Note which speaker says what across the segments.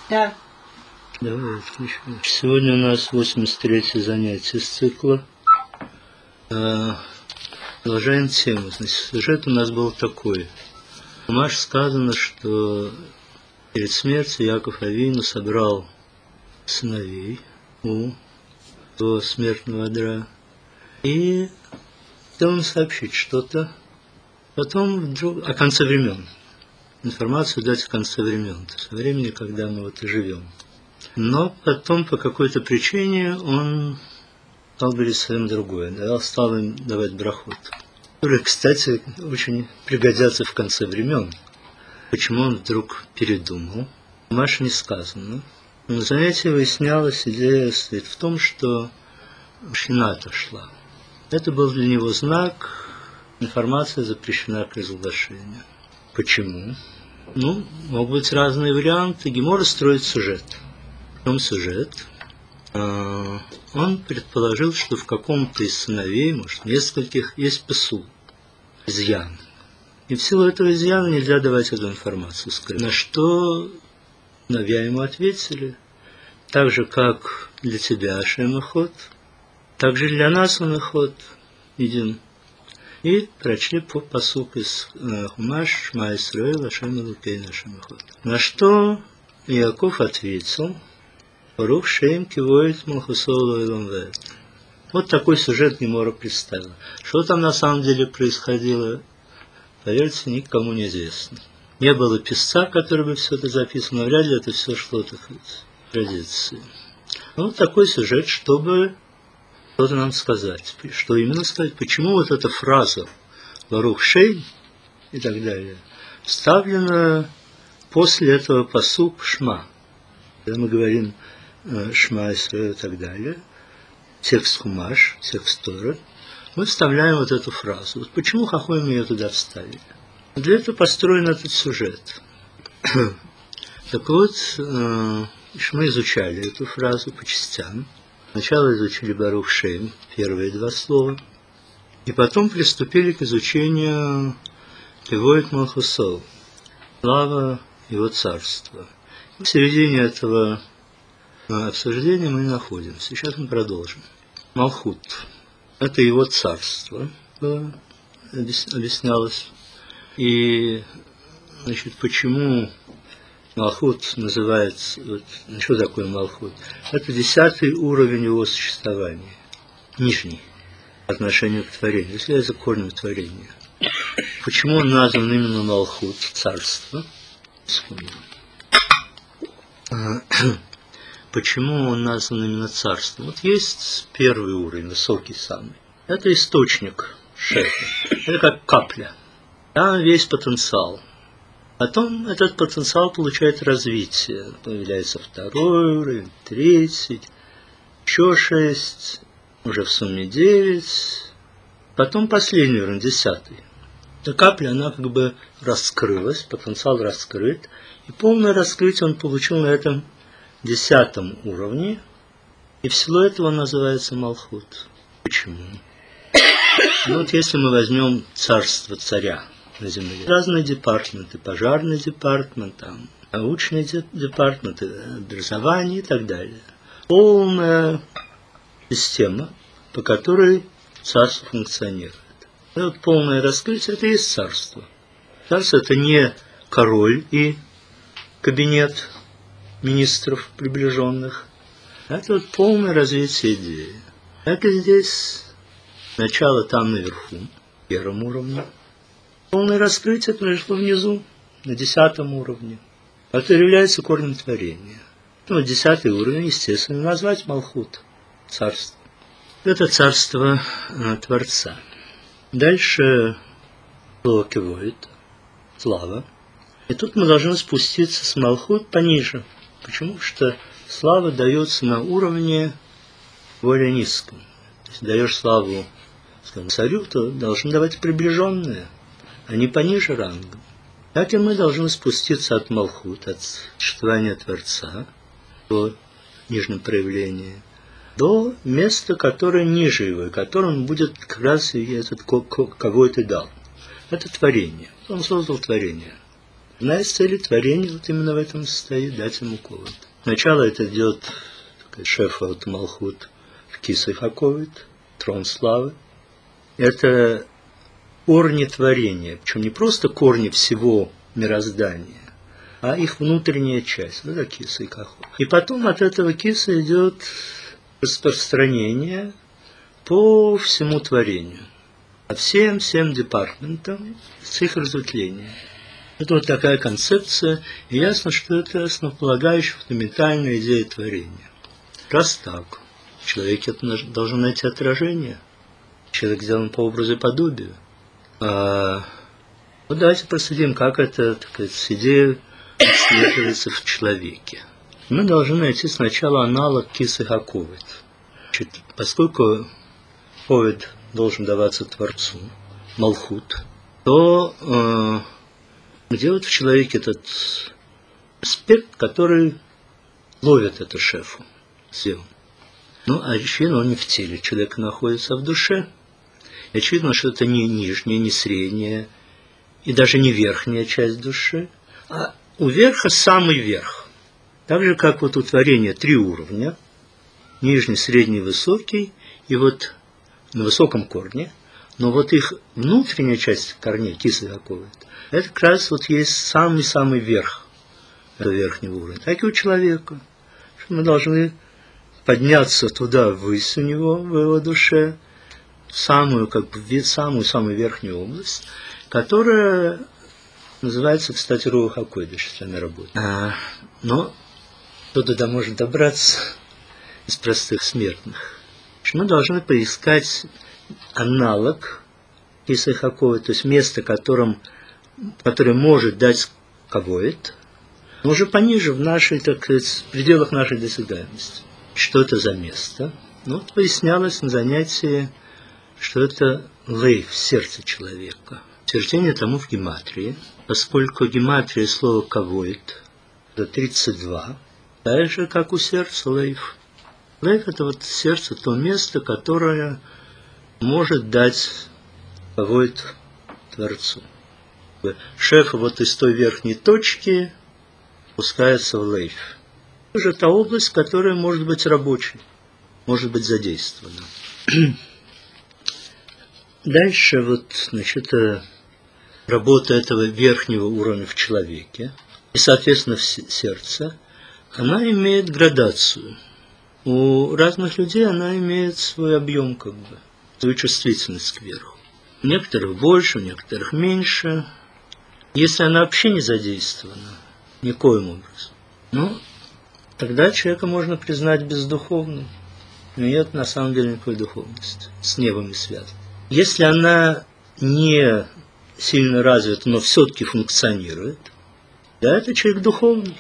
Speaker 1: Да.
Speaker 2: Давай отключим. Сегодня у нас 83-е занятие с цикла. Продолжаем тему. Значит, сюжет у нас был такой. В Хумаше сказано, что перед смертью Яков Авину собрал сыновей у до смертного одра и хотел им сообщить что-то. Потом вдруг о конце времен. Информацию дать в конце времен, то есть во времени, когда мы вот и живем. Но потом по какой-то причине он стал говорить совсем другое, стал им давать брахот, которые, кстати, очень пригодятся в конце времен. Почему он вдруг передумал? В Хумаше не сказано. Но на занятии выяснялась, идея стоит в том, что Шхина отошла. Это был для него знак, информация запрещена к разглашению. Почему? Могут быть разные варианты. Гемора строит сюжет. В чем сюжет? Он предположил, что в каком-то из сыновей, может, нескольких, есть пасул, изъян. И в силу этого изъяна нельзя давать эту информацию скрыть. На что сыновья ему ответили, так же, как для тебя, Ашем Эход, так же для нас он Эход един. И прочли пасук из Хумаш Шма Исраэль Ашем Элокейну Ашем Эход. На что Иаков ответил: Барух Шем Кивоит Малхусо Лоэлам Вэт. Вот такой сюжет Гемора представила. Что там на самом деле происходило, поверьте, никому не известно. Не было писца, который бы все это записал, но вряд ли это все шло, так сказать, традиции. Вот такой сюжет, чтобы что-то нам сказать. Что именно сказать? Почему вот эта фраза «Барух Шейм» и так далее вставлена после этого пасук «Шма». Когда мы говорим «Шма» и так далее, текст Хумаш, текст Торы, мы вставляем вот эту фразу. Вот почему хахоим ее туда вставили? Для этого построен этот сюжет. Так вот, мы изучали эту фразу по частям. Сначала изучили Барух Шейм, первые два слова, и потом приступили к изучению Кивоит Малхусов, слава его царства. В середине этого обсуждения мы находимся. Сейчас мы продолжим. Малхут – это его царство, объяснялось. И, значит, почему Малхут называется, что такое Малхут? Это 10-й уровень его существования, нижний, по отношению к творению, если это корень творения. Почему он назван именно Малхут, царство? Почему он назван именно царством? Вот есть первый уровень, высокий самый. Это источник шефа. Это как капля. Там весь потенциал. Потом этот потенциал получает развитие. Появляется второй уровень, третий, еще 6, уже в сумме 9. Потом последний уровень, 10-й. Эта капля, она как бы раскрылась, потенциал раскрыт. И полное раскрытие он получил на этом 10-м уровне. И в силу этого он называется Малхут. Почему? Вот если мы возьмем царство царя на земле, разные департаменты, пожарный департамент, там, научный департамент, образование и так далее. Полная система, по которой царство функционирует. И вот полное раскрытие – это и есть царство. Царство – это не король и кабинет министров приближенных. Это вот полное развитие идеи. Так и здесь начало там наверху, в первом уровне. Полное раскрытие произошло внизу, на 10-м уровне. Это является корнем творения. 10-й уровень, естественно, назвать Малхут, царство. Это царство Творца. Дальше слово Кивоит, слава. И тут мы должны спуститься с Малхут пониже. Почему? Что слава дается на уровне более низком. Если даешь славу, скажем, царю, то должны давать приближенные, а не пониже рангом. Так и мы должны спуститься от Малхут, от существования Творца, до нижнего проявления, до места, которое ниже его, и которым будет как раз и этот, кого это дал. Это творение. Он создал творение. Одна из целей творения вот именно в этом состоит, дать ему ковод. Сначала это идет шеф от Малхут в Кисой Хаковит, трон славы. Это корни творения, причем не просто корни всего мироздания, а их внутренняя часть, вот это киса и каху. И потом от этого киса идет распространение по всему творению, по всем департаментам с их разветвлением. Это вот такая концепция, и ясно, что это основополагающая, фундаментальная идея творения. Раз так, в человеке это должно найти отражение. Человек сделан по образу и подобию. Вот давайте проследим, как эта идея исследуется в человеке. Мы должны найти сначала аналог кисы Хаковит. Поскольку ковид должен даваться Творцу, Малхут, то где вот в человеке этот аспект, который ловит это шефу, силу. Ну, а очевидно, он не в теле человека находится, а в душе. И очевидно, что это не нижняя, не средняя, и даже не верхняя часть души, а у верха самый верх. Так же, как вот у творения 3 уровня, нижний, средний, высокий, и вот на высоком корне, но вот их внутренняя часть корней, киса какого-то, это как раз вот есть самый-самый верх этого верхнего уровня. Так и у человека. Мы должны подняться туда, ввысь у него, в его душе, самую верхнюю область, которая называется, кстати, Руах ха-Койдеш, если она работает. Но кто туда может добраться из простых смертных? Мы должны поискать аналог Кисы Хаковит, то есть место, которое может дать кавоид, но уже пониже, в нашей, так сказать, в пределах нашей досягаемости. Что это за место? Ну, вот выяснялось на занятии, что это лейф, сердце человека. Утверждение тому в гематрии, поскольку гематрия слова кавоид это 32, так же, как у сердца лейф. Лейф – это вот сердце, то место, которое может дать кавоид Творцу. Шеф вот из той верхней точки пускается в лейф. Это же та область, которая может быть рабочей, может быть задействована. Дальше вот, значит, работа этого верхнего уровня в человеке и, соответственно, в сердце, она имеет градацию. У разных людей она имеет свой объем, как бы, свою чувствительность кверху. У некоторых больше, у некоторых меньше. Если она вообще не задействована, никоим образом, ну, тогда человека можно признать бездуховным. Нет на самом деле никакой духовности, с небом не связана. Если она не сильно развита, но все-таки функционирует, да, это человек духовный.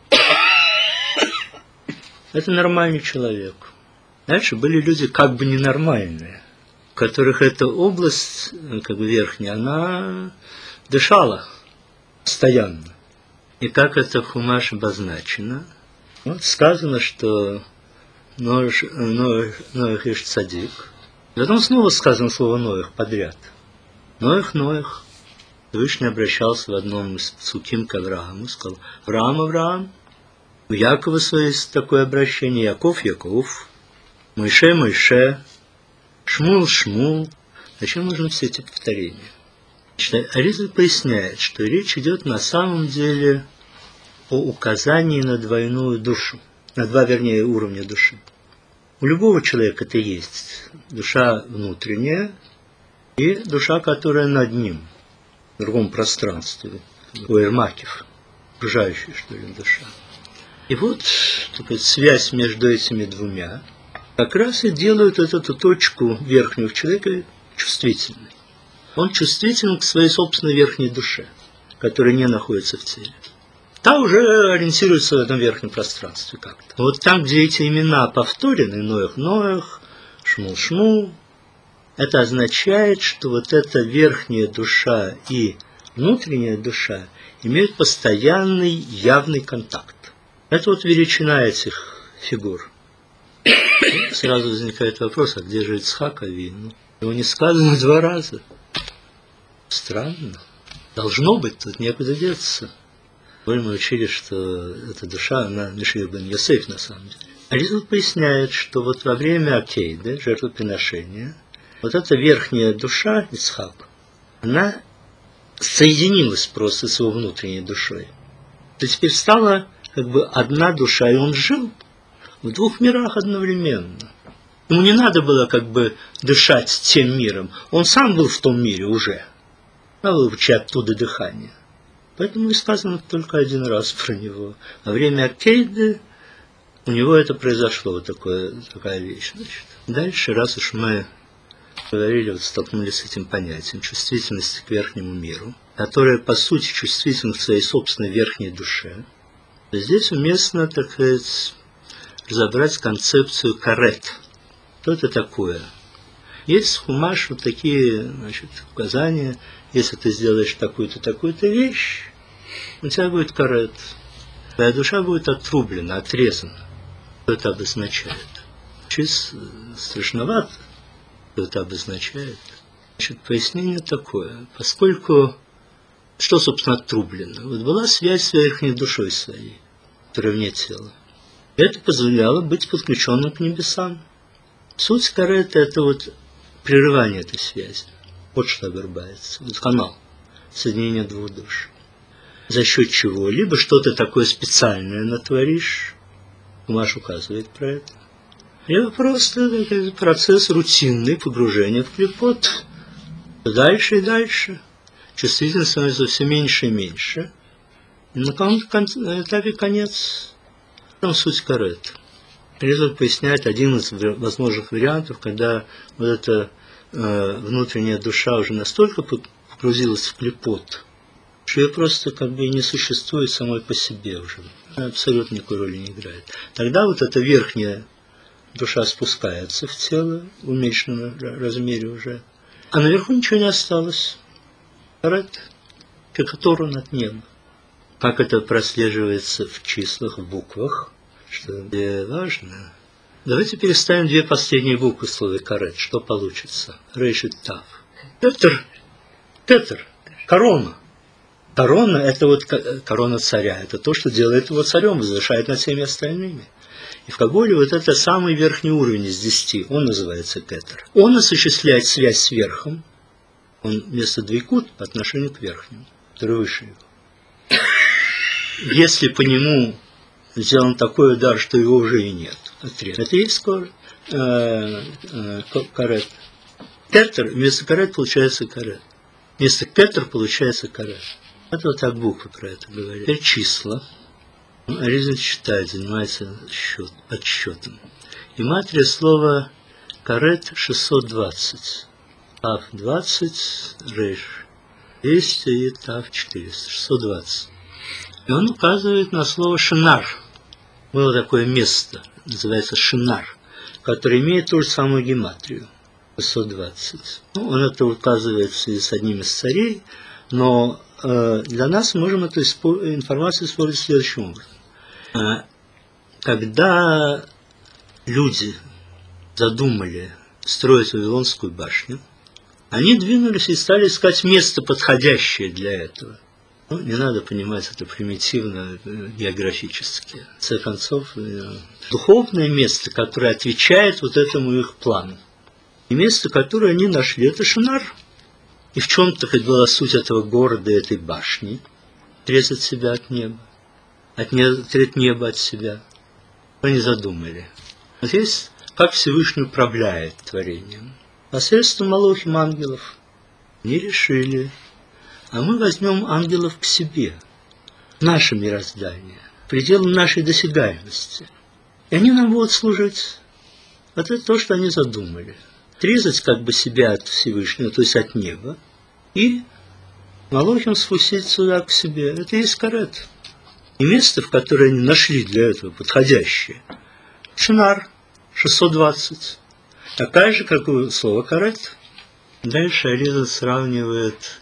Speaker 2: Это нормальный человек. Дальше были люди как бы ненормальные, у которых эта область, как бы верхняя, она дышала постоянно. И как это в Хумаш обозначено? Вот сказано, что Ноах иш цадик. И потом снова сказано слово Ноах подряд. Ноах. Всевышний обращался в одном из псуким к Аврааму, сказал: Авраам. У Якова свое есть такое обращение: Яков. Моисhe. Шмул. Зачем нужны все эти повторения? Аризаль поясняет, что речь идет на самом деле о указании на двойную душу, на два, вернее, уровня души. У любого человека это есть душа внутренняя и душа, которая над ним, в другом пространстве, у Эрмакев, окружающая, что ли, душа. И вот такая связь между этими двумя как раз и делают эту точку верхнего человека чувствительной. Он чувствителен к своей собственной верхней душе, которая не находится в теле. Та уже ориентируется в этом верхнем пространстве как-то. Вот там, где эти имена повторены, Ноах, Шмул, это означает, что вот эта верхняя душа и внутренняя душа имеют постоянный явный контакт. Это вот величина этих фигур. И сразу возникает вопрос: а где же Ицхак Авину? Его не сказано 2 раза. Странно. Должно быть, тут некуда деться. Мы учили, что эта душа, она Мишель бен Йосеф на самом деле. Аризаль поясняет, что вот во время Акейды, жертвоприношения, вот эта верхняя душа, Ицхак, она соединилась просто с его внутренней душой. То теперь стала как бы одна душа, и он жил в двух мирах одновременно. Ему не надо было как бы дышать тем миром. Он сам был в том мире уже. Надо было учить оттуда дыхание. Поэтому и сказано только один раз про него. Во время Акейды у него это произошло, вот такая вещь. Значит. Дальше, раз уж мы говорили, вот столкнулись с этим понятием чувствительности к верхнему миру, которая по сути чувствительна к своей собственной верхней душе, то здесь уместно, так сказать, разобрать концепцию карет. Что это такое? Есть в Хумаш вот такие, значит, указания: если ты сделаешь такую-то, такую-то вещь, у тебя будет карет. Твоя душа будет отрублена, отрезана. Что это обозначает? Чуть страшновато, что это обозначает. Значит, пояснение такое. Поскольку, что, собственно, отрублено? Вот была связь с верхней душой своей, которая вне тела. Это позволяло быть подключенным к небесам. Суть карета – это вот прерывание этой связи. Вот что обрубается. Вот канал соединения двух душ. За счет чего? Либо что-то такое специальное натворишь, Хумаш указывает про это, либо просто процесс рутинный, погружения в клипот. Дальше и дальше. Чувствительность становится все меньше и меньше. И на каком-то этапе конец. Там суть карета. Аризаль поясняет один из возможных вариантов, когда вот эта внутренняя душа уже настолько погрузилась в клипот, что ее просто как бы и не существует самой по себе уже. Она абсолютно никакой роли не играет. Тогда вот эта верхняя душа спускается в тело в уменьшенном размере уже, а наверху ничего не осталось. Карет, как оторван от неба. Как это прослеживается в числах, в буквах, что важно. Давайте переставим две последние буквы в слове карет. Что получится? Рейш и тав. Кетер. Корона. Корона – это вот корона царя. Это то, что делает его царем, возвышает над всеми остальными. И в Каболе вот это самый верхний уровень из 10. Он называется кетер. Он осуществляет связь с верхом. Он вместо двойкут по отношению к верхнему, который выше его. Если по нему сделан такой удар, что его уже и нет, это и есть карет. Кетер, вместо карет получается карет. Вместо кетер получается карет. Это вот так буквы про это говорят. Теперь числа. Аризаль считает, занимается подсчетом. И матрия слова карет 620. Тав 20, рейш 200 и тав 400. 620. И он указывает на слово шинар. Было такое место, называется шинар, которое имеет ту же самую гематрию, 620. Он это указывает в связи с одним из царей, но для нас мы можем эту информацию использовать следующим образом. Когда люди задумали строить Вавилонскую башню, они двинулись и стали искать место, подходящее для этого. Не надо понимать это примитивно, географически. В конце концов, духовное место, которое отвечает вот этому их плану. И место, которое они нашли, это Шинар. И в чем-то хоть была суть этого города, этой башни. Отрезать себя от неба. Отрезать небо от себя. Они задумали. Вот здесь, как Всевышний управляет творением. Посредством молохим ангелов. Не решили. А мы возьмем ангелов к себе, в наше мироздание, пределом нашей досягаемости. И они нам будут служить. Вот это то, что они задумали. Отрезать как бы себя от Всевышнего, то есть от неба, и молохим спустить сюда к себе. Это и есть карет. И место, в которое они нашли для этого подходящее. Шинар 620. Такая же, как и слово карет. Дальше Аризаль сравнивает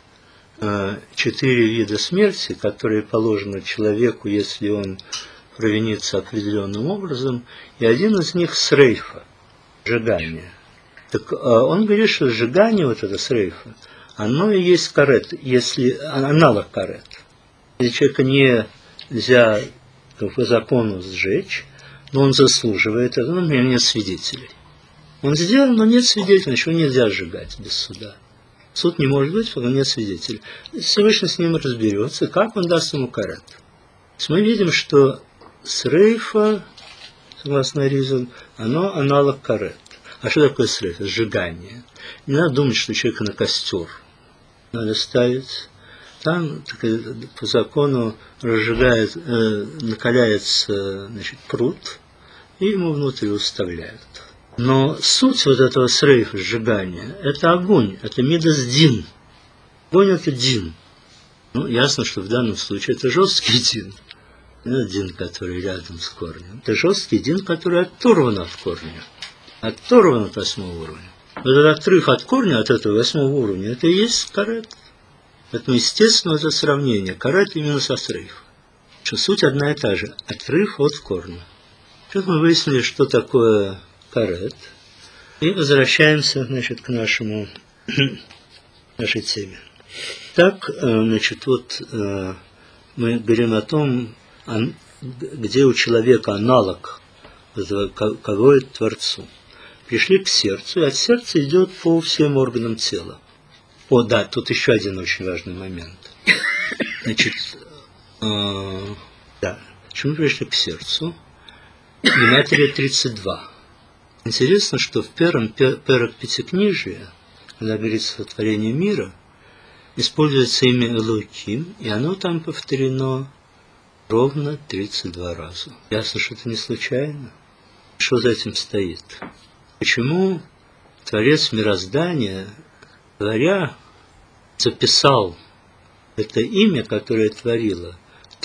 Speaker 2: 4 вида смерти, которые положены человеку, если он провинится определенным образом, и один из них срейфа, сжигание. Так он говорит, что сжигание, вот это срейфа, оно и есть карет, если аналог карет. Если человека нельзя по закону сжечь, но он заслуживает этого, например, нет свидетелей. Он сделал, но нет свидетелей, значит, его нельзя сжигать без суда. Суд не может быть, пока нет свидетелей. Всевышний с ним разберется, как он даст ему карет. То есть мы видим, что срейфа, согласно Ризон, оно аналог карет. А что такое срейфа? Сжигание. Не надо думать, что человека на костер надо ставить. Там по закону накаляется, значит, пруд, и ему внутрь уставляют. Но суть вот этого срейфа, сжигания, это огонь, это мидас дин. Огонь это дин. Ну, ясно, что в данном случае это жесткий дин. Не дин, который рядом с корнем. Это жесткий дин, который оторван от корня. Оторван от 8-го уровня. Вот этот отрыв от корня, от этого 8-го уровня, это и есть карет. Поэтому, естественно, это сравнение. Карет именно со срейфом. Что суть одна и та же. Отрыв от корня. Сейчас мы выяснили, что такое карет. И возвращаемся, значит, к нашей теме. Так, значит, вот мы говорим о том, где у человека аналог кого это Творцу. Пришли к сердцу, и от сердца идет по всем органам тела. О, да, тут еще один очень важный момент. Значит, да, почему пришли к сердцу? Гематрия 32. Интересно, что в первом перок Пятикнижия, когда говорится о творении мира, используется имя Элоким, и оно там повторено ровно 32 раза. Ясно, что это не случайно. Что за этим стоит? Почему Творец мироздания, говоря, записал это имя, которое творило,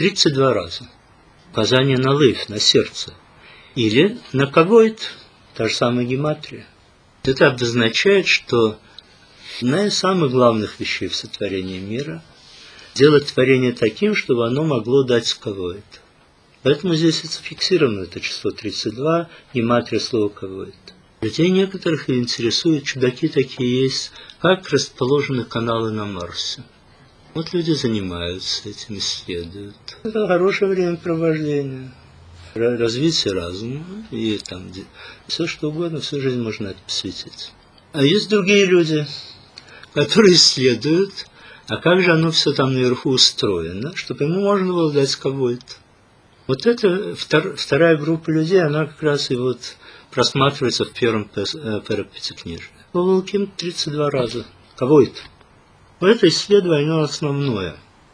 Speaker 2: 32 раза? Указание на лейф, на сердце. Или на кавойт, та же самая гематрия. Это обозначает, что одна из самых главных вещей в сотворении мира – делать творение таким, чтобы оно могло дать кавойт. Поэтому здесь зафиксировано это число 32, гематрия слова кавойт. Людей некоторых интересуют, чудаки такие есть, как расположены каналы на Марсе. Вот люди занимаются этим, исследуют. Это хорошее времяпровождение, развитие разума и там все что угодно, всю жизнь можно это посвятить. А есть другие люди, которые исследуют, а как же оно все там наверху устроено, чтобы ему можно было дать кого-то. Вот это вторая группа людей, она как раз и вот просматривается в первом перок Пятикнижия. Волоким 32 раза. Кого это? Это исследование, оно основное.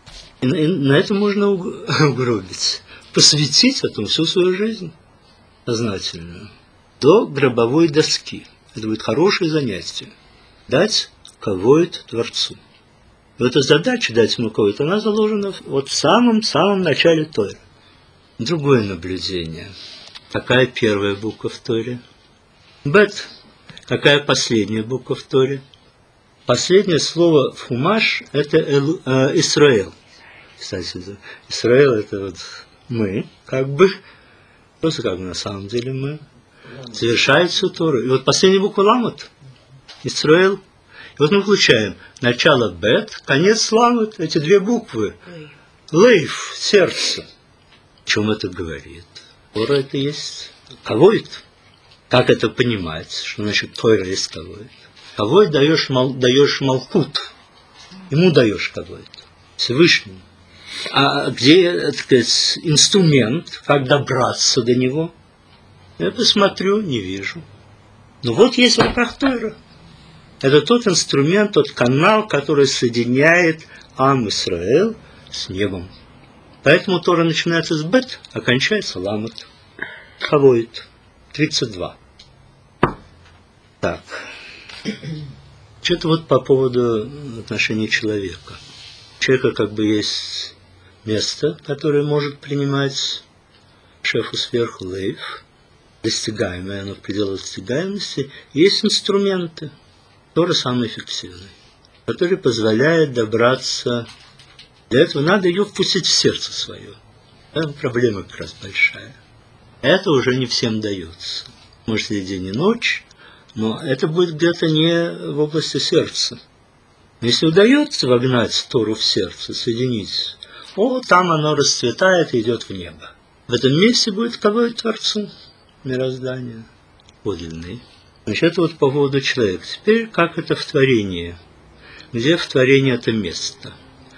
Speaker 2: И на это можно угробить. Посвятить этому всю свою жизнь сознательную. До гробовой доски. Это будет хорошее занятие. Дать кого-то Творцу. Но эта задача дать ему кого-то, она заложена вот в самом начале Торы. Другое наблюдение. Какая первая буква в Торе? Бет. Какая последняя буква в Торе? Последнее слово в Хумаш – это Исраэл. Кстати, Исраэл – это вот мы, как бы, просто как бы на самом деле мы. Завершает всю Тору. И вот последняя буква Ламот – Исраэл. И вот мы получаем начало Бет, конец Ламот, эти две буквы. Лейф, сердце. О чем это говорит? Тора это есть кавойт. Как это понимать? Что значит Тора есть кавойт? Кавойт даешь малкут. Ему даешь кавойт. Всевышнему. А где, так сказать, инструмент, как добраться до него? Я посмотрю, не вижу. Но вот есть в руках Тора. Это тот инструмент, тот канал, который соединяет Ам Исраэл с небом. Поэтому Тора начинается с Бет, а кончается Ламот. Хавоит. 32. Так. Что-то вот по поводу отношений человека. У человека как бы есть место, которое может принимать шефу сверху лейф, достигаемое, оно в пределах достигаемости. Есть инструменты, Тора самый эффективный, который позволяет добраться. Для этого надо ее впустить в сердце свое. Это проблема как раз большая. Это уже не всем дается. Может, и день, и ночь, но это будет где-то не в области сердца. Но если удается вогнать Тору в сердце, соединить, там оно расцветает и идет в небо. В этом месте будет кого и Творцу мироздания подлинный. Значит, это вот по поводу человека. Теперь, как это в творении? Где в творении это место?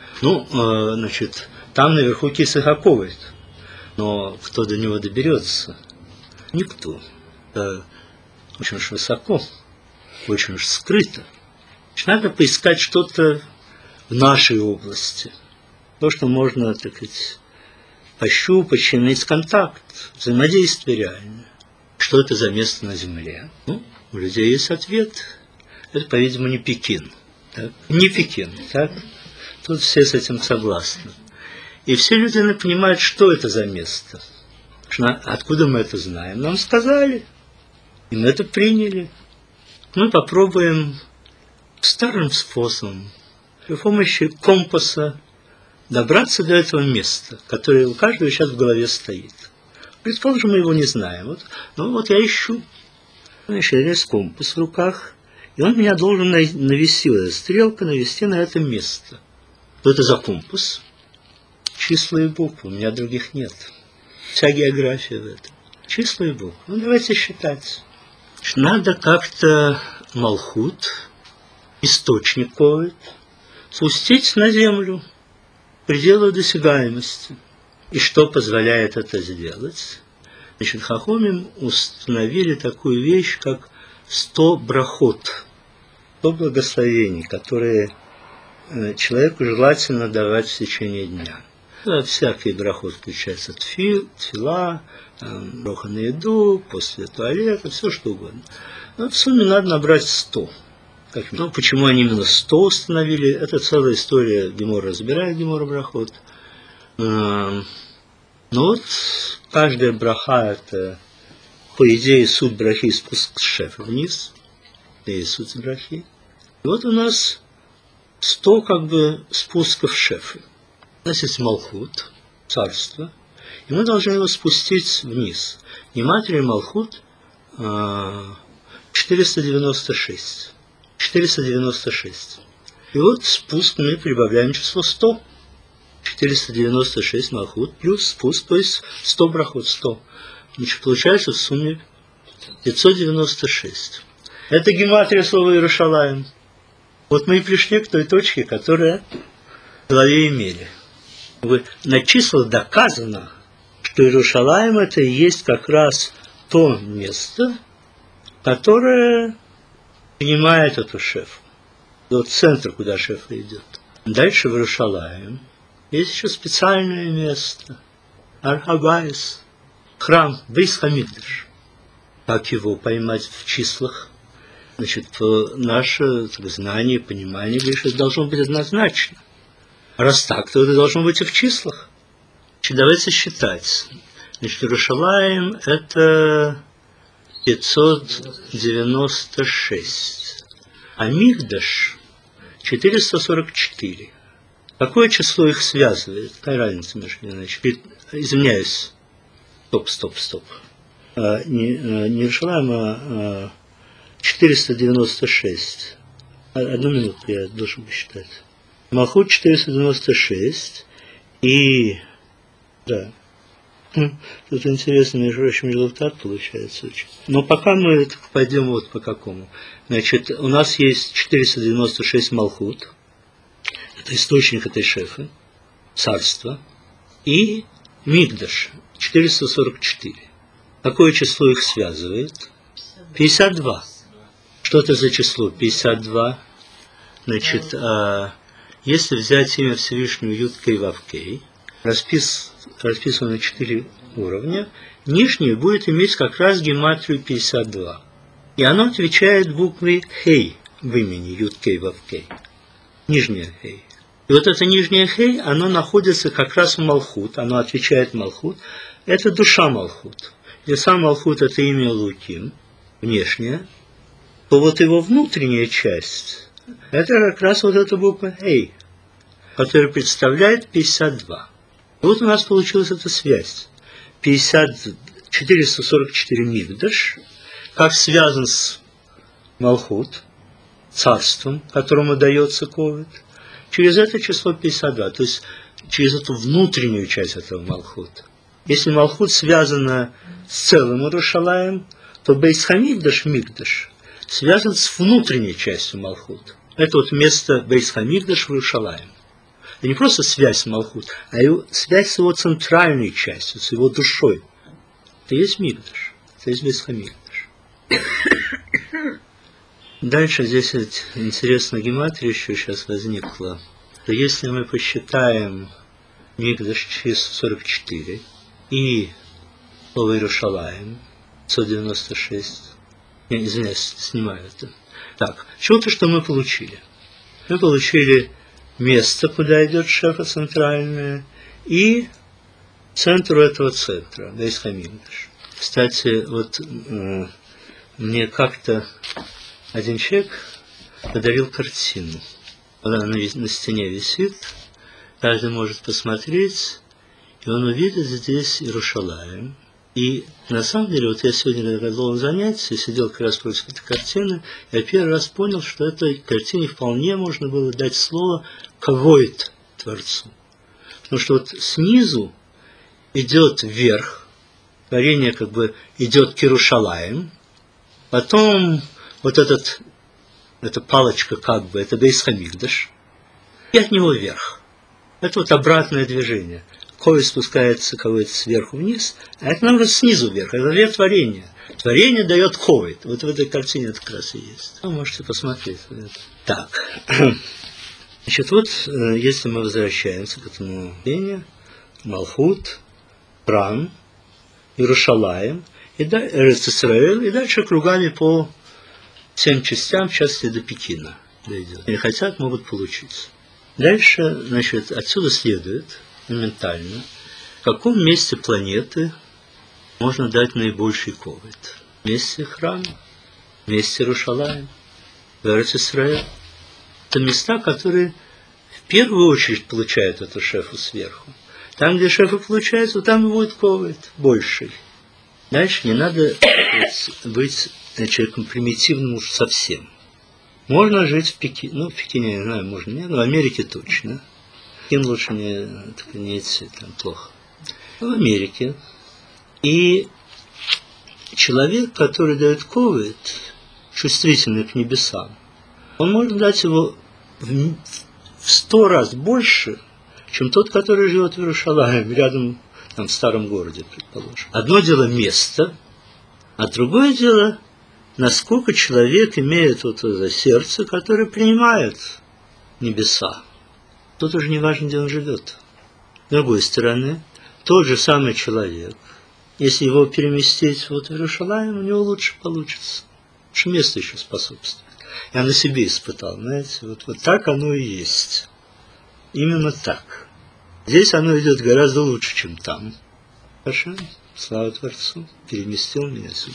Speaker 2: Значит, там наверху Кисахаковит. Но кто до него доберется? Никто. Это очень уж высоко, очень уж скрыто. Значит, надо поискать что-то в нашей области. То, что можно, так сказать, пощупать, иметь контакт, взаимодействие реальное. Что это за место на Земле? У людей есть ответ. Это, по-видимому, не Пекин. Так? Не Пекин. Так? Тут все с этим согласны. И все люди понимают, что это за место. Откуда мы это знаем? Нам сказали. И мы это приняли. Мы попробуем старым способом, при помощи компаса, добраться до этого места, которое у каждого сейчас в голове стоит. Предположим, мы его не знаем. Вот я ищу. Значит, есть компас в руках, и он меня должен навести, стрелка навести на это место. Что это за компас? Числа и буквы. У меня других нет. Вся география в этом. Числа и буквы. Давайте считать. Надо как-то Малхут, источник Ковид, спустить на землю пределы досягаемости. И что позволяет это сделать? Значит, хахомим установили такую вещь, как 100 брахот, 100 благословений, которые человеку желательно давать в течение дня. Всякий брахот включается тфила, броха на еду, после туалета, все что угодно. Но в сумме надо набрать 100. Почему они именно 100 установили? Это целая история, Гемора разбирает, Гемора брахот. Каждая браха – это, по идее, суть брахи – спуск с шефа вниз. Это и суть брахи. И у нас 100 спусков шефа. У нас есть Малхут, царство, и мы должны его спустить вниз. Гематрия Малхут 496. 496. И спуск мы прибавляем число 100. 496 Малхут плюс спуск, то есть 100 брахот, 100. Значит, получается в сумме 596. Это гематрия слова Иерушалаим. Мы и пришли к той точке, которую в голове имели. На числах доказано, что Иерушалаим это и есть как раз то место, которое принимает эту шефу. Центр, куда шефа идет. Дальше в Иерушалаим есть еще специальное место. Ар-Хабайс. Храм Бейс-Хамикдаш. Как его поймать в числах? Значит, наше знание, понимание, говорит, что это должно быть однозначно. Раз так, то это должно быть и в числах. Значит, давайте считать. Значит, Иерушалаим это 596. А Микдаш 444. Какое число их связывает? Какая разница между ними? Извиняюсь. Стоп. Не Иерушалаим, а 496. Одну минуту я должен посчитать. Малхут 496. И... Да. Тут интересно, между прочим, результат получается очень. Но пока мы пойдем по какому. Значит, у нас есть 496 Малхут. Это источник этой шефы, царство, и Микдаш, 444. Какое число их связывает? 52. Что это за число? 52. Значит, если взять имя Всевышнего Юд-Кей Вав-Кей, расписано на 4 уровня, нижнее будет иметь как раз гематрию 52. И оно отвечает буквой Хей в имени Юд-Кей Вав-Кей. Нижняя Хей. И это нижнее Хей, оно находится как раз в Малхут, оно отвечает Малхут. Это душа Малхут. И сам Малхут это имя Луким, внешнее, то его внутренняя часть, это как раз эта буква Хей, которая представляет 52. И у нас получилась эта связь. 444 Микдаш, как связан с Малхут, царством, которому дается ковид, через это число 52, то есть через эту внутреннюю часть этого Малхута. Если Малхут связана с целым Иерушалаем, то Бейс Хамикдаш, Микдаш, связан с внутренней частью Малхута. Это вот место Бейс Хамикдаш в Иерушалаем. Это не просто связь с Малхут, а связь с его центральной частью, с его душой. Это есть Микдаш, это есть Бейс Хамикдаш. Дальше здесь интересная гематрия еще сейчас возникла. То если мы посчитаем Микдаш число 44 и слово Иерушалаем 196, я извиняюсь, снимаю это. Так, чего-то, что мы получили. Мы получили место, куда идет шефа центральное, и центру этого центра, Бейс Хамикдаш. Кстати, вот мне как-то один человек подарил картину. Она на стене висит, каждый может посмотреть, и он увидит здесь Иерушалаем. И на самом деле, вот я сегодня, когда готовил занятия, сидел как раз против этой картины, я первый раз понял, что этой картине вполне можно было дать слово «кавоид» Творцу. Потому что вот снизу идет вверх, творение как бы идет к Иерушалаем, потом вот эта палочка как бы, это Бейс Хамикдаш, и от него вверх. Это вот обратное движение. Ковид спускается сверху вниз, а это наоборот снизу вверх. Это две творения. Творение дает ковид. Вот в этой картине это как раз и есть. Вы можете посмотреть. Так. Значит, вот если мы возвращаемся к этому мнению, Малхут, Храм, Иерушалаем, Эрец Исраэль, и дальше кругами по 7 частям, в частности до Пекина дойдет. Если хотят, могут получиться. Дальше, значит, отсюда следует моментально, в каком месте планеты можно дать наибольший ковид. В месте храма, в месте Иерушалаем, в Эрец Исраэль. Это места, которые в первую очередь получают эту шефу сверху. Там, где шефа получается, там будет ковид больший. Дальше не надо быть человеком примитивным уж совсем. Можно жить в Пекине, ну, в Пекине, я не знаю, можно нет, но в Америке точно. Пекин лучше не идти, там плохо. В Америке. И человек, который дает ковид, чувствительный к небесам, он может дать его в 100 раз больше, чем тот, который живет в Иерушалаиме, рядом, там, в старом городе, предположим. Одно дело место, а другое дело, насколько человек имеет вот это сердце, которое принимает небеса. Тут уже не важно, где он живет. С другой стороны, тот же самый человек, если его переместить вот в Иерушалаим, у него лучше получится. Потому что место еще способствует. Я на себе испытал, знаете, вот так оно и есть. Именно так. Здесь оно идет гораздо лучше, чем там. Хорошо? Слава Творцу. Переместил меня сюда.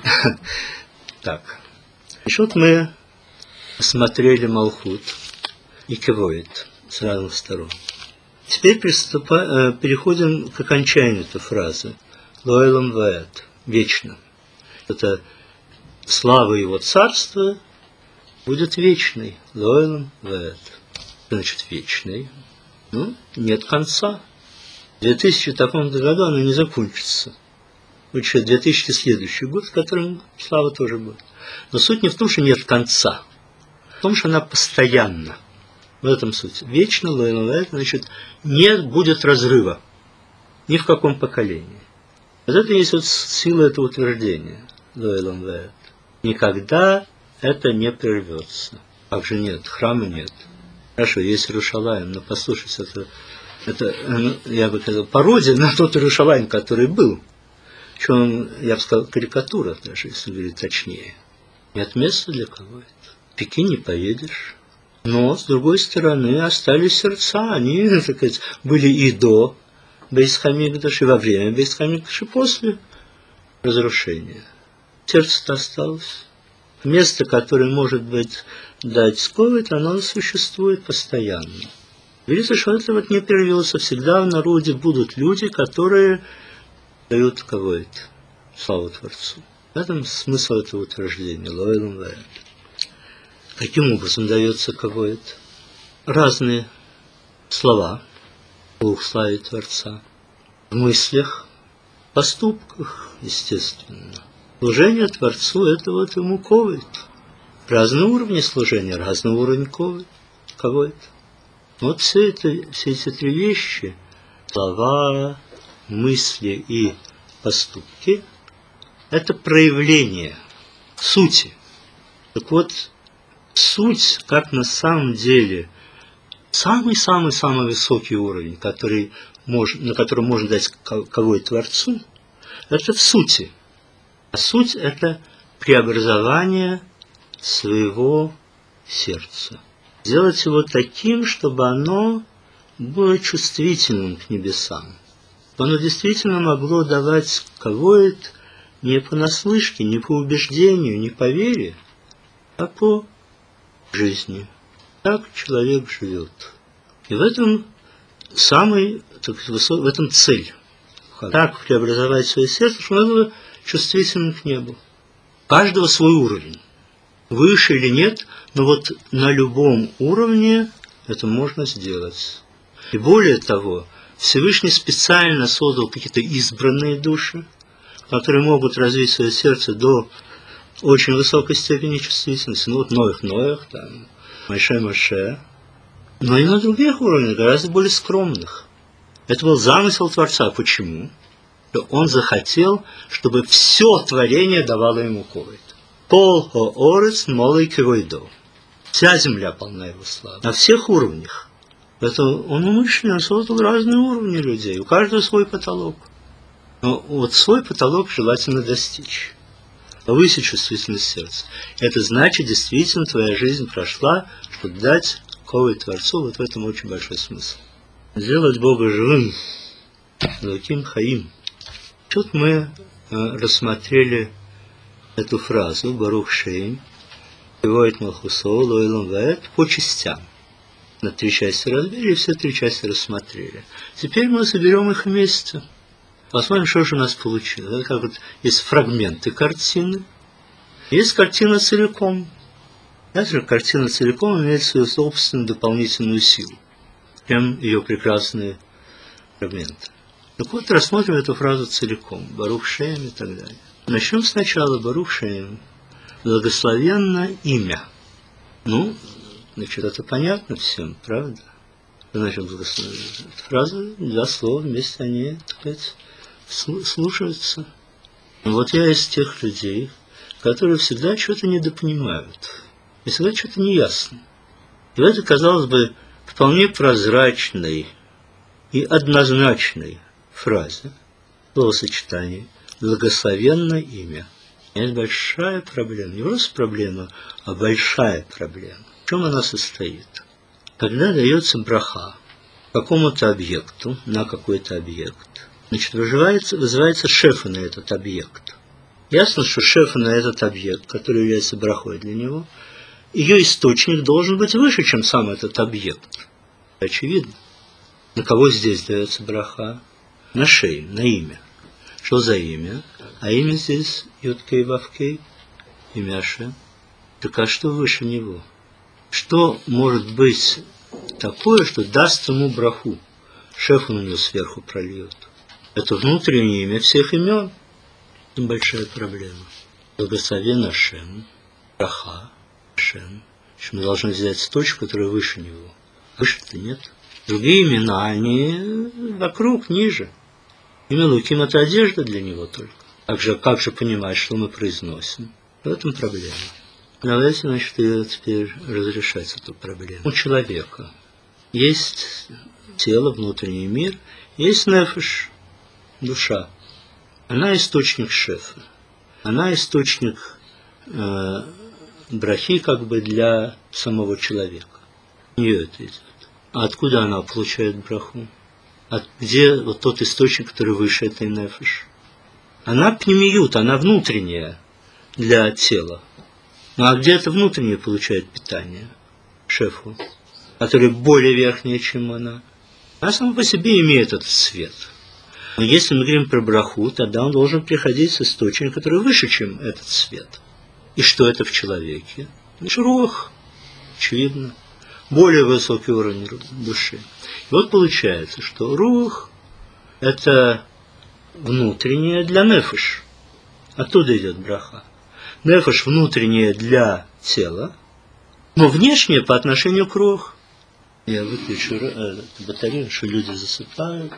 Speaker 2: Так. Вот мы смотрели Малхут и Кавоид с разных сторон. Теперь переходим к окончанию этой фразы. Лоэлам ваэт. Вечно. Это слава его царства будет вечной. Лоэлам ваэт. Значит, вечной. Ну, нет конца. В 2000 таком году она не закончится. Лучше 2000 следующий год, в котором слава тоже будет. Но суть не в том, что нет конца, а в том, что она постоянна. В этом суть. Вечно, лоэлам, значит, не будет разрыва. Ни в каком поколении. Вот это есть вот сила этого утверждения. Лоэлам, никогда это не прервется. Как же нет? Храма нет. Хорошо, есть Иерушалаим, но послушайте, это я бы сказал, пародия на тот Иерушалаим, который был. Причем, я бы сказал, карикатура даже, если говорить точнее. Нет места для кого-то. В Пекин не поедешь. Но, с другой стороны, остались сердца. Они, так сказать, были и до Бейс Хамикдаш, и во время Бейс Хамикдаш, и после разрушения. Сердце-то осталось. Место, которое может быть дать ковид, оно существует постоянно. Видите, что это вот не прервется. Всегда в народе будут люди, которые дают ковид. Славу Творцу. В этом смысл этого утверждения. Каким образом дается какое-то? Разные слова, Бог славит Творца, в мыслях, поступках, естественно. Служение Творцу – это вот ему ковает. Разные уровни служения, разный уровень ковает. Вот все эти три вещи, слова, мысли и поступки, это проявление сути. Так вот, суть, как на самом деле, самый-самый-самый высокий уровень, на котором можно дать ковой Творцу, это в сути. А суть – это преобразование своего сердца. Сделать его таким, чтобы оно было чувствительным к небесам. Чтобы оно действительно могло давать ковоид не понаслышке, не по убеждению, не по вере, а по жизни. Так человек живет. И в этом в этом цель. Так преобразовать свое сердце, чтобы оно было чувствительным к небу. У каждого свой уровень. Выше или нет, но вот на любом уровне это можно сделать. И более того, Всевышний специально создал какие-то избранные души, которые могут развить свое сердце до очень высокой степени чувствительности. Ну вот Ноэх, там, Моше, но и на других уровнях, гораздо более скромных. Это был замысел Творца. Почему? Он захотел, чтобы все творение давало ему ковид. Пол оорец молой кивойдо. Вся земля полна его славы. На всех уровнях. Это он умышленно создал разные уровни людей. У каждого свой потолок. Но вот свой потолок желательно достичь. Повысить чувствительность сердца. Это значит, действительно, твоя жизнь прошла, чтобы дать ковид Творцу. Вот в этом очень большой смысл. Сделать Бога живым. Луким хаим. Тут мы рассмотрели эту фразу Барух Шейм, Войт Малхусо, Лойлам Ваэт по частям. На 3 части разбили, и все 3 части рассмотрели. Теперь мы соберем их вместе. Посмотрим, что же у нас получилось. Это как вот есть фрагменты картины, есть картина целиком. Знаете, картина целиком имеет свою собственную дополнительную силу, чем ее прекрасные фрагменты. Так вот, рассмотрим эту фразу целиком. Барух Шейм и так далее. Начнем сначала. Барух Шейм. Благословенно имя. Ну, значит, это понятно всем, правда? Значит, благословенно. Фраза, 2 слова вместе, они, так сказать, слушаются. Вот я из тех людей, которые всегда что-то недопонимают. И всегда что-то неясно. И в этой, казалось бы, вполне прозрачной и однозначной фразе, словосочетание «благословенное имя». Есть большая проблема, не просто проблема, а большая проблема. В чем она состоит? Когда дается браха какому-то объекту, на какой-то объект, значит, вызывается шефа на этот объект. Ясно, что шефа на этот объект, который является брахой для него, ее источник должен быть выше, чем сам этот объект. Очевидно. На кого здесь дается браха? На шею, на имя. Что за имя? А имя здесь Юткей Вавкей, имя Шем. Так а что выше него? Что может быть такое, что даст ему браху? Шеф на него сверху прольет. Это внутреннее имя всех имен. Это большая проблема. Благословен Ашем, браха, Ашем. Мы должны взять точку, которая выше него. Выше-то нет. Другие имена, они вокруг, ниже. Имя Луким – это одежда для него только. Как же понимать, что мы произносим? В этом проблема. Давайте, значит, ее теперь разрешать, эту проблему. У человека есть тело, внутренний мир, есть нефеш, душа. Она источник шефа. Она источник брахи как бы для самого человека. У нее это идет. А откуда она получает браху? Где вот тот источник, который выше этой нефеш? Она пнемиют, она внутренняя для тела. Ну а где это внутреннее получает питание? Шефу, который более верхняя, чем она. Она сама по себе имеет этот свет. Но если мы говорим про браху, тогда он должен приходить с источника, который выше, чем этот свет. И что это в человеке? Руах. очевидно, более высокий уровень души. И вот получается, что рух – это внутреннее для нефеш. Оттуда идет браха. Нефеш внутреннее для тела, но внешнее по отношению к рух. Я выключу батарею, что люди засыпают.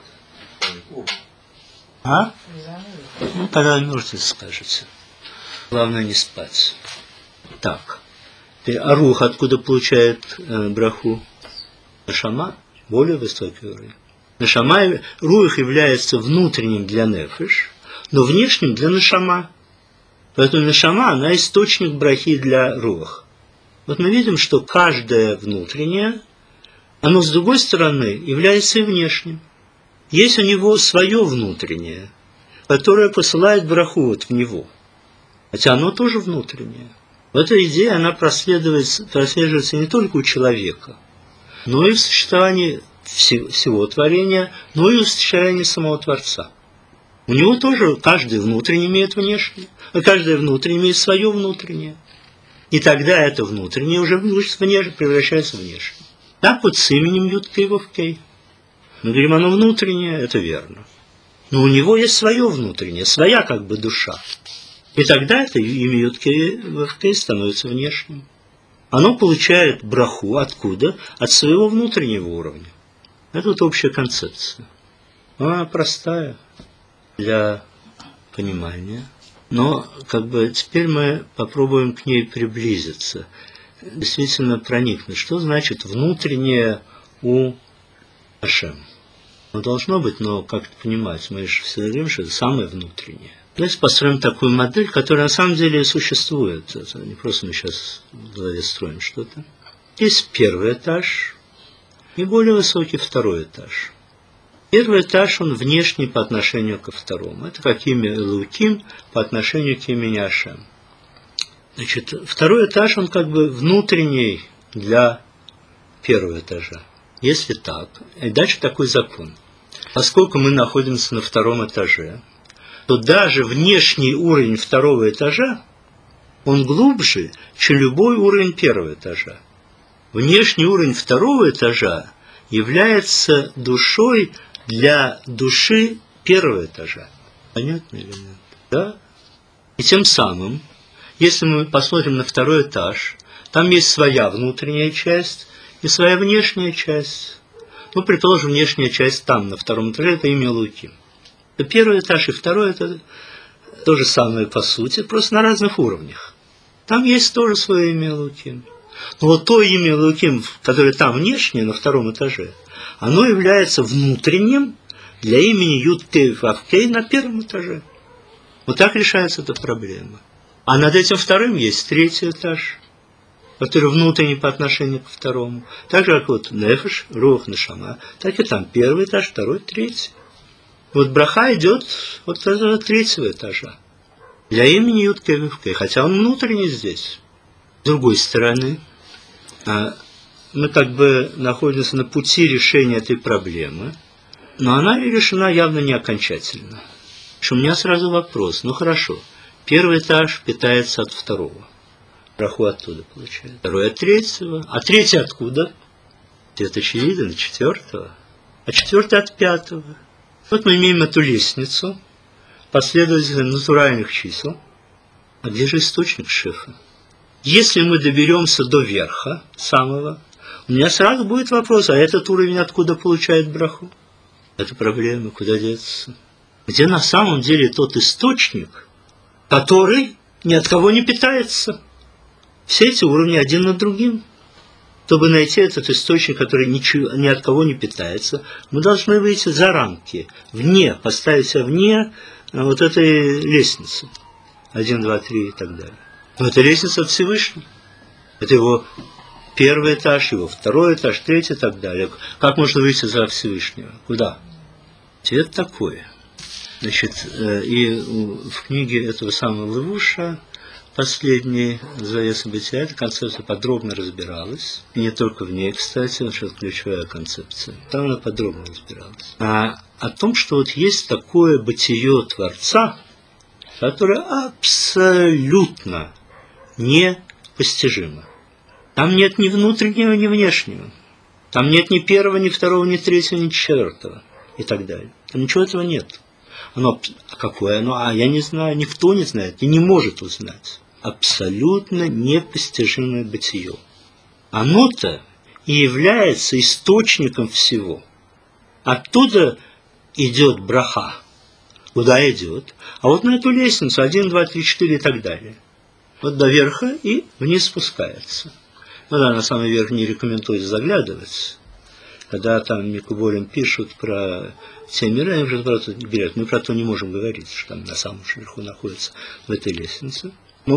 Speaker 2: А? Ну, тогда можете скажете. Главное не спать. Так. А рух откуда получает браху? Нешама, более высокий уровень. Нешама, рух является внутренним для нефеш, но внешним для нешама. Поэтому нешама, она источник брахи для рух. Вот мы видим, что каждое внутреннее, оно с другой стороны является и внешним. Есть у него свое внутреннее, которое посылает браху вот в него. Хотя оно тоже внутреннее. Эта идея, она прослеживается не только у человека, но и в существовании всего творения, но и в существовании самого Творца. У него тоже каждый внутренний имеет внешнее, а каждый внутренний имеет свое внутреннее. И тогда это внутреннее уже превращается в внешнее. Так вот с именем Юд-Кей Вов-Кей. Мы говорим, оно внутреннее, это верно. Но у него есть свое внутреннее, своя как бы душа. И тогда это имя Юд-Кей Вов-Кей становится внешним. Оно получает браху откуда? От своего внутреннего уровня. Это вот общая концепция. Она простая для понимания. Но как бы теперь мы попробуем к ней приблизиться. Действительно проникнуть. Что значит внутреннее у Ашем? Ну, должно быть, но как это понимать? Мы же все говорим, что это самое внутреннее. Давайте построим такую модель, которая на самом деле существует. Это не просто мы сейчас в голове строим что-то. Есть первый этаж и более высокий второй этаж. Первый этаж, он внешний по отношению ко второму. Это как имя Элуким по отношению к имени Ашем. Значит, второй этаж, он как бы внутренний для первого этажа. Если так, и дальше такой закон. Поскольку мы находимся на втором этаже, то даже внешний уровень второго этажа, он глубже, чем любой уровень первого этажа. Внешний уровень второго этажа является душой для души первого этажа. Понятно или нет? Да? И тем самым, если мы посмотрим на второй этаж, там есть своя внутренняя часть и своя внешняя часть. Ну, предположим, внешняя часть там, на втором этаже, это имя Луки. Первый этаж и второй – это то же самое по сути, просто на разных уровнях. Там есть тоже свое имя Луким. Но вот то имя Луким, которое там внешнее, на втором этаже, оно является внутренним для имени Юд-Кей Вав-Кей на первом этаже. Вот так решается эта проблема. А над этим вторым есть третий этаж, который внутренний по отношению к второму. Так же, как вот Нефеш, Рух, Нешама, так и там первый этаж, второй, третий. Вот браха идет вот с этого третьего этажа. Для имени Юд-Кей Вав-Кей, хотя он внутренний здесь. С другой стороны, мы как бы находимся на пути решения этой проблемы, но она решена явно не окончательно. У меня сразу вопрос. Ну хорошо, первый этаж питается от второго. Браху оттуда получает. Второй от третьего. А третий откуда? Это очевидно, от четвертого. А четвертый от пятого. Вот мы имеем эту лестницу, последовательность натуральных чисел. А где же источник шефа? Если мы доберемся до верха самого, у меня сразу будет вопрос, а этот уровень откуда получает браху? Это проблема, куда деться? Где на самом деле тот источник, который ни от кого не питается? Все эти уровни один над другим. Чтобы найти этот источник, который ни от кого не питается, мы должны выйти за рамки, вне, поставить себя вне вот этой лестницы. 1, 2, 3 и так далее. Но это лестница от Всевышнего. Это его первый этаж, его второй этаж, третий и так далее. Как можно выйти за Всевышнего? Куда? Ответ такой. Значит, и в книге этого самого Левуша, последней «Завеса бытия», эта концепция подробно разбиралась. И не только в ней, кстати, потому что это ключевая концепция. Там она подробно разбиралась. О том, что вот есть такое бытие Творца, которое абсолютно непостижимо. Там нет ни внутреннего, ни внешнего. Там нет ни первого, ни второго, ни третьего, ни четвертого и так далее. Там ничего этого нет. Оно, какое оно? А я не знаю, никто не знает и не может узнать. Абсолютно непостижимое бытие. Оно-то и является источником всего. Оттуда идет браха. Куда идет? А вот на эту лестницу 1, 2, 3, 4 и так далее. Вот до верха и вниз спускается. Ну да, на самый верх не рекомендую заглядывать. Когда там Микуборин пишут про все миры, они уже про это говорят. Мы про то не можем говорить, что там на самом верху находится в этой лестнице. Ну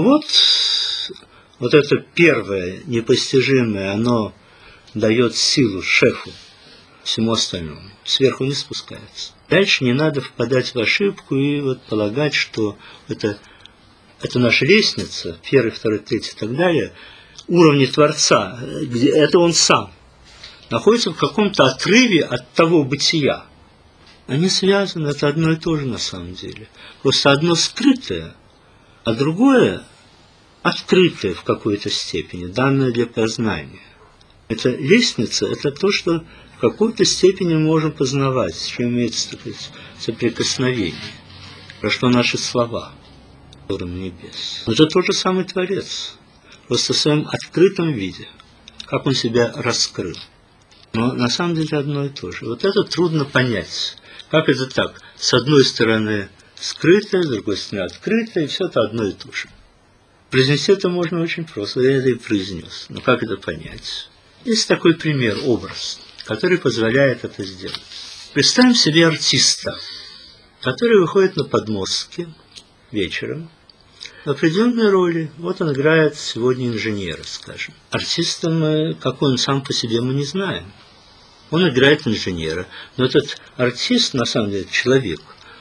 Speaker 2: вот это первое, непостижимое, оно дает силу шефу, всему остальному. Сверху не спускается. Дальше не надо впадать в ошибку и вот полагать, что это наша лестница, первый, второй, третий и так далее, уровни Творца, где это он сам, находится в каком-то отрыве от того бытия. Они связаны, это одно и то же на самом деле. Просто одно скрытое, а другое открытое в какой-то степени, данное для познания. Эта лестница – это то, что в какой-то степени мы можем познавать, с чем имеется, так сказать, соприкосновение, про что наши слова, уровень небес. Но это тот же самый Творец, просто в своем открытом виде, как он себя раскрыл. Но на самом деле одно и то же. Вот это трудно понять. Как это так? С одной стороны скрытое, с другой стороны открытое, и все это одно и то же. Произнести это можно очень просто. Я это и произнес. Но как это понять? Есть такой пример, образ, который позволяет это сделать. Представим себе артиста, который выходит на подмостки вечером в определенной роли. Вот он играет сегодня инженера, скажем. Артистом, какой он сам по себе, мы не знаем. Он играет инженера. Но этот артист, на самом деле, человек,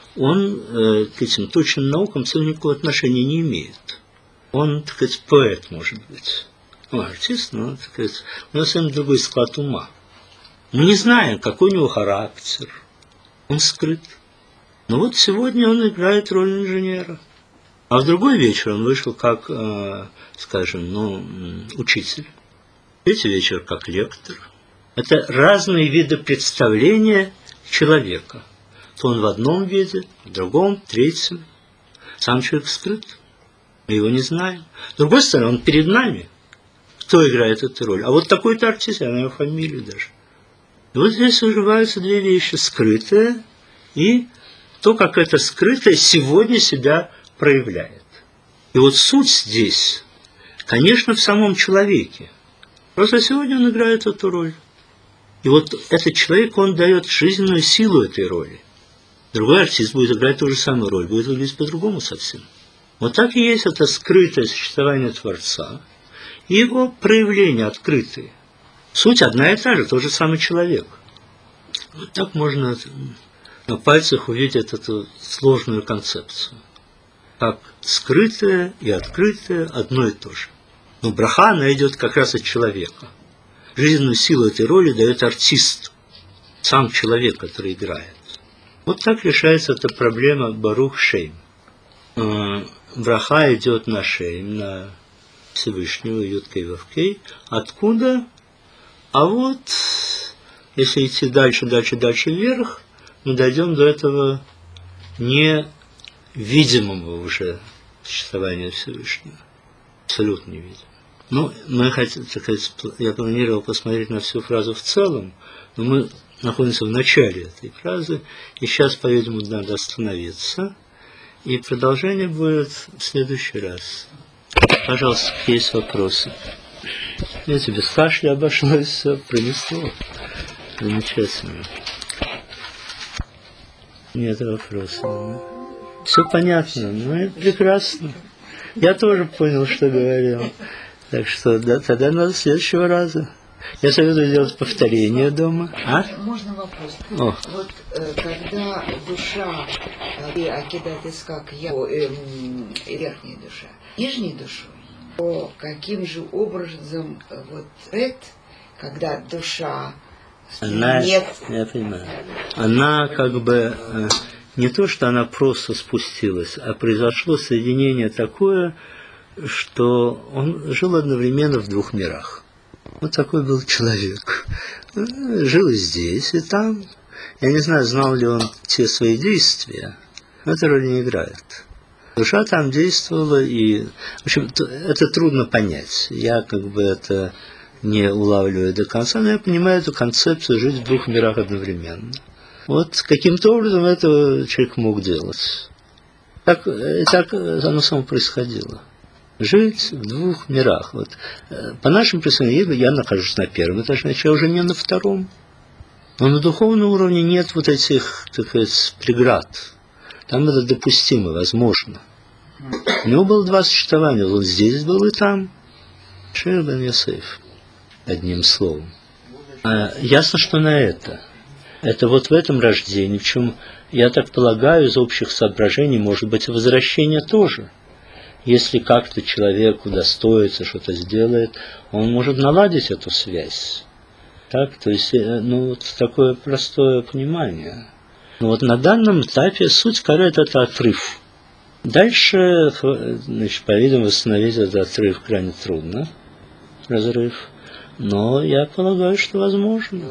Speaker 2: он к этим точным наукам никакого отношения не имеет. Он, так сказать, поэт, может быть. Ну, артист, но, так сказать, у нас совсем другой склад ума. Мы не знаем, какой у него характер. Он скрыт. Но вот сегодня он играет роль инженера. А в другой вечер он вышел как, скажем, учитель. Третий вечер как лектор. Это разные виды представления человека. То он в одном виде, в другом, в третьем. Сам человек скрыт. Мы его не знаем. С другой стороны, он перед нами. Кто играет эту роль? А вот такой-то артист, я знаю фамилию даже. И вот здесь уживаются две вещи. Скрытое и то, как это скрытое сегодня себя проявляет. И вот суть здесь, конечно, в самом человеке. Просто сегодня он играет эту роль. И вот этот человек, он дает жизненную силу этой роли. Другой артист будет играть ту же самую роль, будет выглядеть по-другому совсем. Вот так и есть это скрытое существование Творца и его проявления открытые. Суть одна и та же, тот же самый человек. Вот так можно на пальцах увидеть эту сложную концепцию. Как скрытое и открытое одно и то же. Но браха, она идет как раз от человека. Жизненную силу этой роли дает артист, сам человек, который играет. Вот так решается эта проблема Барух Шейм. Браха идет на Шейм, на Всевышнего, Юд-Кей Вав-Кей. Откуда? А вот, если идти дальше вверх, мы дойдем до этого невидимого уже существования Всевышнего. Абсолютно невидимого. Ну, мы хотим, так сказать, я планировал посмотреть на всю фразу в целом, но мы находимся в начале этой фразы, и сейчас, по-видимому, надо остановиться, и продолжение будет в следующий раз. Пожалуйста, есть вопросы? Видите, без кашля обошлось, все пронесло. Замечательно. Нет вопросов. Все понятно, ну и прекрасно. Я тоже понял, что говорил. Так что тогда надо следующего раза. Я советую делать повторение дома.
Speaker 1: Можно вопрос?
Speaker 2: О.
Speaker 1: Вот когда душа, Акидат Ицхак, верхняя душа, нижней душой, то каким же образом вот это, когда душа
Speaker 2: она,
Speaker 1: нет...
Speaker 2: Я понимаю. Она как бы не то, что она просто спустилась, а произошло соединение такое, что он жил одновременно в двух мирах. Вот такой был человек. Жил и здесь, и там. Я не знаю, знал ли он те свои действия, но это роли не играет. Душа там действовала, и, в общем, это трудно понять. Я это не улавливаю до конца, но я понимаю эту концепцию жить в двух мирах одновременно. Вот каким-то образом это человек мог делать. Так оно само происходило. Жить в двух мирах. Вот. По нашим представлениям, я нахожусь на первом этаже, значит, я уже не на втором. Но на духовном уровне нет вот этих, так сказать, преград. Там это допустимо, возможно. У него было два существования. Он здесь был и там. Шейх бен Йосеф. Одним словом. Ясно, что на это. Это вот в этом рождении. Причем, я так полагаю, из общих соображений, может быть, возвращение тоже. Если как-то человек удостоится, что-то сделает, он может наладить эту связь. Так, то есть, вот такое простое понимание. Но вот на данном этапе суть карет – это отрыв. Дальше, значит, по-видимому, восстановить этот отрыв крайне трудно, разрыв. Но я полагаю, что возможно.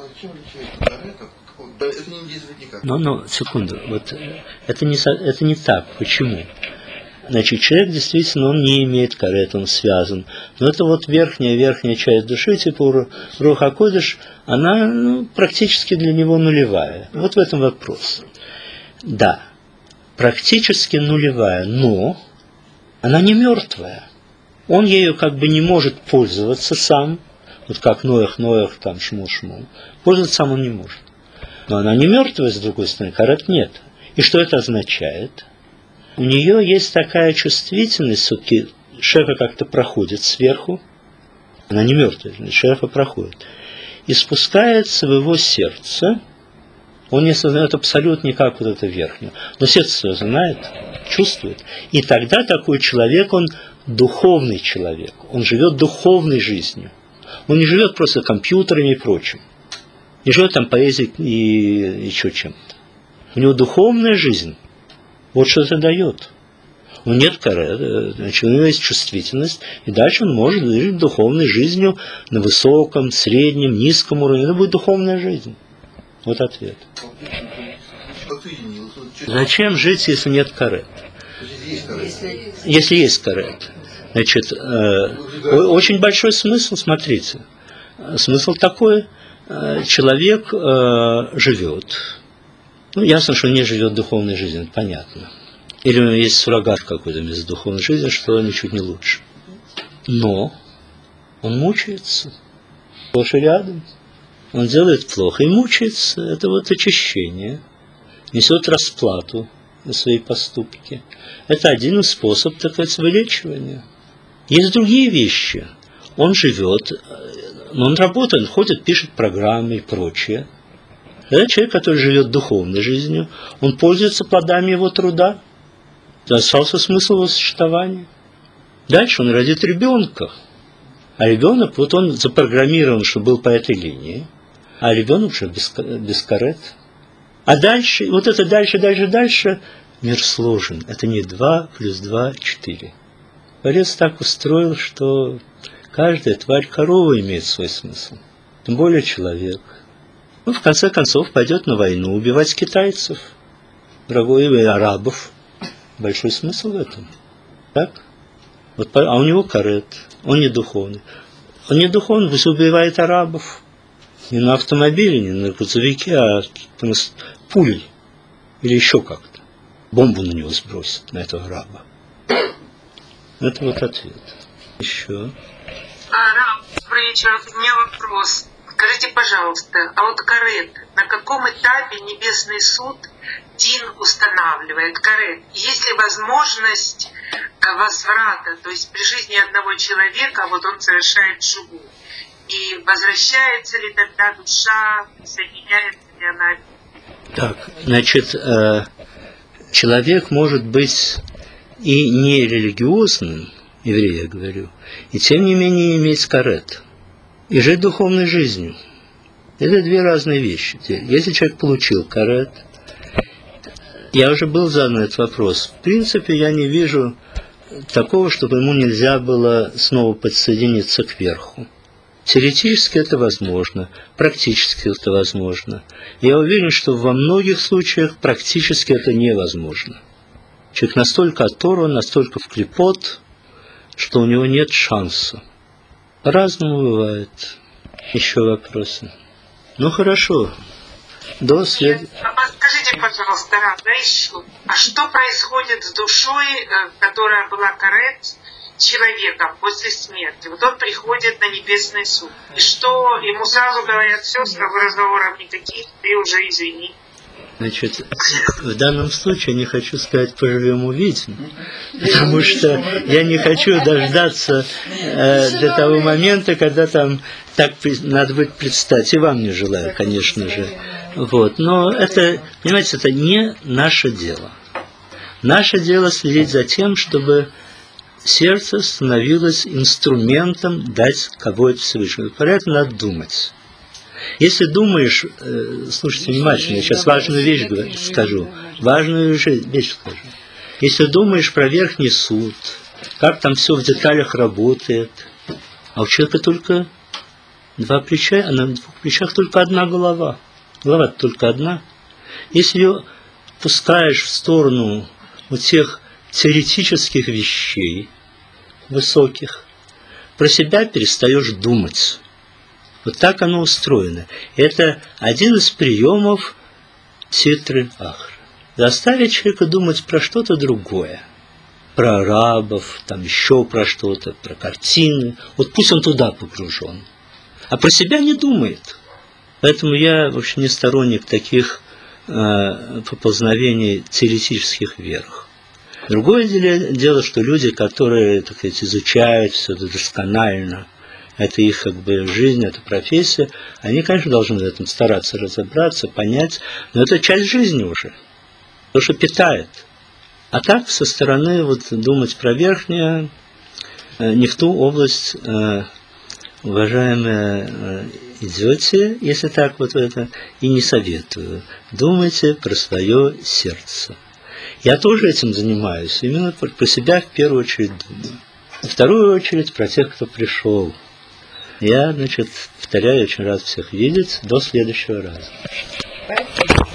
Speaker 3: Это не действует никак.
Speaker 2: Но, секунду, вот это не так. Почему? Значит, человек действительно, он не имеет карет, он связан. Но это вот верхняя часть души, типа Руах ха-Кодеш, она практически для него нулевая. Вот в этом вопрос. Да, практически нулевая, но она не мертвая. Он ею не может пользоваться сам, вот как Ноах, там шму. Пользоваться сам он не может. Но она не мертвая, с другой стороны, карет нет. И что это означает? У нее есть такая чувствительность, все-таки шефа как-то проходит сверху, она не мертвая, шефа проходит, и спускается в его сердце, он не осознает абсолютно никак вот это верхнее, но сердце знает, чувствует, и тогда такой человек, он духовный человек, он живет духовной жизнью, он не живет просто компьютерами и прочим, не живет там поэзией и еще чем-то, у него духовная жизнь. Вот что это дает. У него нет карет, значит, у него есть чувствительность, и дальше он может жить духовной жизнью на высоком, среднем, низком уровне. Это будет духовная жизнь. Вот ответ. Зачем жить, если нет карет? Если есть карет. Значит, очень большой смысл, смотрите. Смысл такой, человек живет. Ясно, что он не живет духовной жизнью, это понятно. Или у него есть суррогат какой-то вместо духовной жизни, что ничуть не лучше. Но он мучается. Сплошь и рядом. Он делает плохо и мучается. Это вот очищение. Несет расплату за свои поступки. Это один из способов, так сказать, вылечивания. Есть другие вещи. Он живет, но он работает, он ходит, пишет программы и прочее. Это человек, который живет духовной жизнью, он пользуется плодами его труда. Остался смысл его существования. Дальше он родит ребенка. А ребенок, вот он запрограммирован, что был по этой линии, а ребенок уже без карет. А дальше, вот это дальше, мир сложен. Это не 2 + 2 = 4. Творец так устроил, что каждая тварь корова имеет свой смысл. Тем более человек. В конце концов, пойдет на войну убивать китайцев, врагов и арабов. Большой смысл в этом. Так? Вот, а у него карет. Он не духовный. Он не духовный, пусть убивает арабов. Не на автомобиле, не на грузовике, а пулей. Или еще как-то. Бомбу на него сбросит, на этого араба. Это вот ответ. Еще.
Speaker 4: Раб, добрый вечер. У меня вопрос. Скажите, пожалуйста, а вот карет, на каком этапе Небесный суд Дин устанавливает карет? Есть ли возможность возврата, то есть при жизни одного человека, вот он совершает шуву, и возвращается ли тогда душа, соединяется ли она?
Speaker 2: Так, значит, человек может быть и не религиозным, еврей, я говорю, и тем не менее иметь карет. И жить духовной жизнью. Это две разные вещи. Если человек получил карет, я уже был задан этот вопрос. В принципе, я не вижу такого, чтобы ему нельзя было снова подсоединиться к верху. Теоретически это возможно, практически это возможно. Я уверен, что во многих случаях практически это невозможно. Человек настолько оторван, настолько в клепот, что у него нет шанса. По-разному бывает. Еще вопросы? Ну хорошо.
Speaker 4: Подскажите, пожалуйста, еще. А что происходит с душой, которая была карет, человеком после смерти? Вот он приходит на небесный суд. И что? Ему сразу говорят, все, с тобой разговоров никаких, ты уже извини.
Speaker 2: Значит, в данном случае я не хочу сказать «поживем увидим», потому что я не хочу дождаться до того момента, когда там так надо будет предстать. И вам не желаю, конечно же. Вот. Но это, понимаете, это не наше дело. Наше дело следить за тем, чтобы сердце становилось инструментом дать кого-то Всевышнему. Про это надо думать. Если думаешь, слушайте внимательно, я сейчас важную вещь скажу. Если думаешь про верхний суд, как там все в деталях работает, а у человека только два плеча, а на двух плечах только одна голова. Голова только одна. Если ее пускаешь в сторону вот тех теоретических вещей высоких, про себя перестаешь думать. Вот так оно устроено. Это один из приемов ситры ахры. Заставить человека думать про что-то другое. Про арабов, там еще про что-то, про картины. Вот пусть он туда погружен. А про себя не думает. Поэтому я вообще не сторонник таких поползновений теоретических вверх. Другое дело, что люди, которые, так сказать, изучают все это досконально, это их как бы жизнь, это профессия, они, конечно, должны в этом стараться разобраться, понять, но это часть жизни уже, то, что питает. А так, со стороны вот думать про верхнее, не в ту область, уважаемые, идете, если так вот это, и не советую. Думайте про свое сердце. Я тоже этим занимаюсь, именно про себя в первую очередь думаю. Во вторую очередь про тех, кто пришел. Я, значит, повторяю, очень рад всех видеть. До следующего раза.